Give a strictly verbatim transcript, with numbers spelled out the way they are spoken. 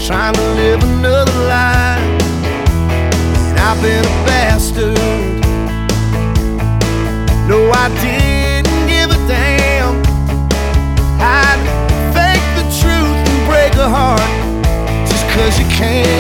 trying to live another life. And I've been a bastard. No, I didn't give a damn. I'd fake the truth and break a heart just 'cause you can.